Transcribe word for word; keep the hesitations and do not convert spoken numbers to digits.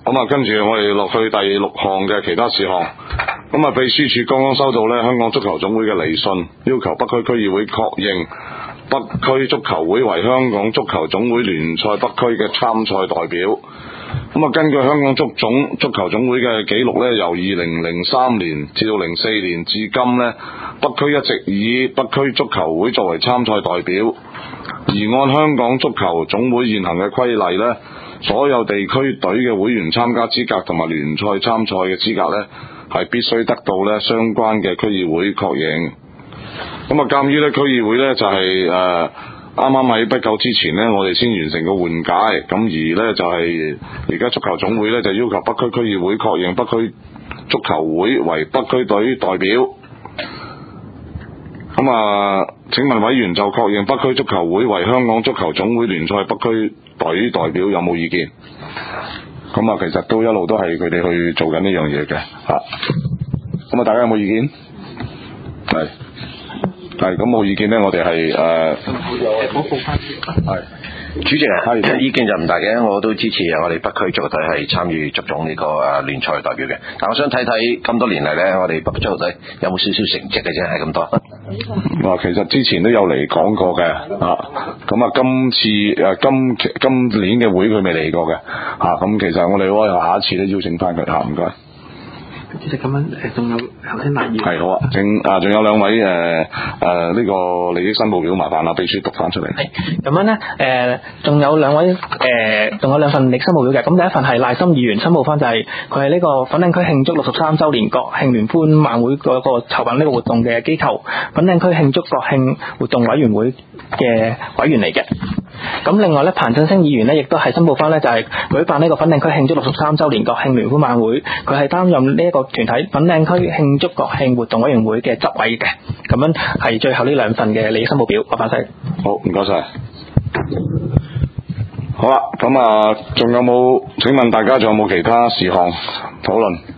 咁啊，跟住我哋落去第六項嘅其他事項。咁啊，秘書處剛剛收到咧香港足球總會嘅嚟信，要求北區區議會確認北區足球會為香港足球總會聯賽北區嘅參賽代表。咁啊，根據香港足總足球總會嘅記錄咧，由二零零三年至到零四年至今咧，北區一直以北區足球會作為參賽代表。而按香港足球總會現行嘅規例咧，所有地區隊嘅會員參加資格同埋聯賽參賽嘅資格咧，係必須得到咧相關嘅區議會確認。咁啊，鑑於咧區議會咧就係誒啱啱喺不久之前咧，我哋先完成個換屆，咁而咧就係而家足球總會咧就要求北區區議會確認北區足球會為北區隊代表。咁啊，請問委員就確認北區足球會為香港足球總會聯賽北區隊代表有冇意見？咁啊，其實都一路都係佢哋去做緊呢樣嘢嘅嚇。咁啊，大家有冇意見？係係咁冇意見咧，我哋係誒。我報翻係。 主席啊，意見就唔大嘅，我都支持我哋北區足球隊係參與足總呢個誒聯賽代表嘅。但我想睇睇咁多年嚟咧，我哋北區足球隊有冇少少成績嘅啫，係咁多。 嗱，其實之前都有嚟講過嘅，啊，咁啊，今次誒今今年嘅會佢未嚟過嘅，嚇、啊，咁其實我哋可以下一次咧邀請翻佢嚇，唔該。 主席咁樣誒，仲有頭先例如係好啊，正啊，仲有兩位誒誒呢個利益申報表，麻煩啊秘書讀翻出嚟。 係咁樣咧誒，仲、呃、有兩位誒，仲、呃、有兩份利益申報表嘅。咁第一份係賴心議員申報翻，就係佢係呢個粉嶺區慶祝六十三週年國慶聯歡晚會嗰個籌辦呢個活動嘅機構，粉嶺區慶祝國慶活動委員會嘅委員嚟嘅。咁另外咧，彭振聲議員咧亦都係申報翻咧，就係舉辦呢個粉嶺區慶祝六十三週年國慶聯歡晚會，佢係擔任呢一個團體粉嶺區慶祝國慶活動委員會嘅執委嘅。咁樣係最後呢兩份嘅利益申報表，麻煩晒。 好，唔該晒。好啦，咁啊，仲有冇？請問大家仲有冇其他事項討論？